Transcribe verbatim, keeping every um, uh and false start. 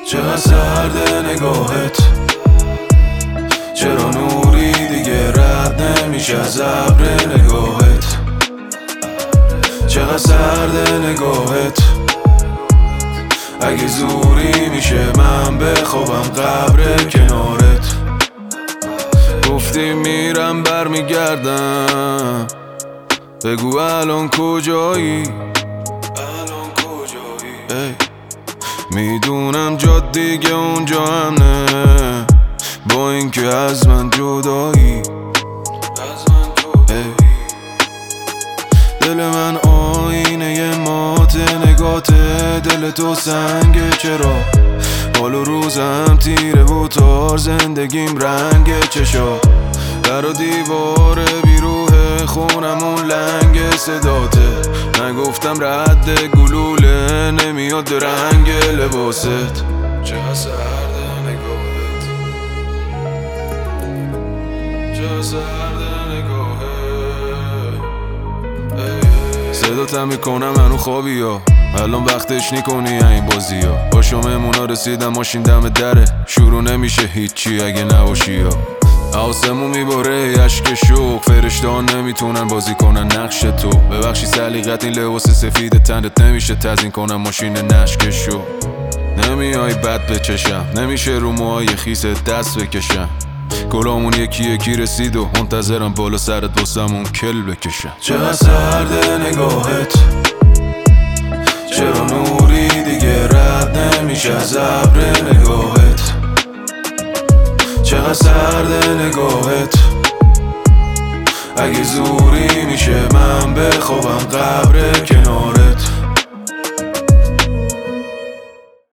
چقدر سرده نگاهت، چرا نوری دیگه رد نمیشه از ابر نگاهت. چقدر سرده نگاهت، اگه زوری میشه من بخوابم قبر کنارت. گفتی میرم برمیگردم، بگو الان کجایی؟ الان کجایی؟ ای میدونم جاد دیگه اونجا هم نه، با اینکه از من جدایی. ای دل من آینه مات نگاته، دل تو سنگه چرا حال و روزم تیره و تار، زندگیم رنگ چشا در و دیوار بیروه خونمون لنگ صداته. نگفتم رد گلوله نمیاد رنگ لباست. چقدر سرده نگاهت، چقدر سرده نگاهت. صداتم میکنم منو خوابی ها، الان وقتش نکنی این بازی ها. با شممونا رسیدم ماشین دم دره، شروع نمیشه هیچی اگه نباشی ها. آسمون میباره اشک شوق، فرشته‌ها نمیتونن بازی کنن نقش تو. ببخشی سلیقت این لباس سفید تنت نمیشه تزیین کنم ماشین نشکشو. نمیای بد بچشم، نمیشه رو موهای خیس دست بکشم. گلامون یکی یکی رسید و منتظرم بالا سرت واسمون کل بکشم. چقدر سرده نگاهت، چرا نوری دیگه رد نمیشه از ابر نگاهت. چقدر سرده نگاهت، اگه زوری میشه من بخوابم قبر کنارت.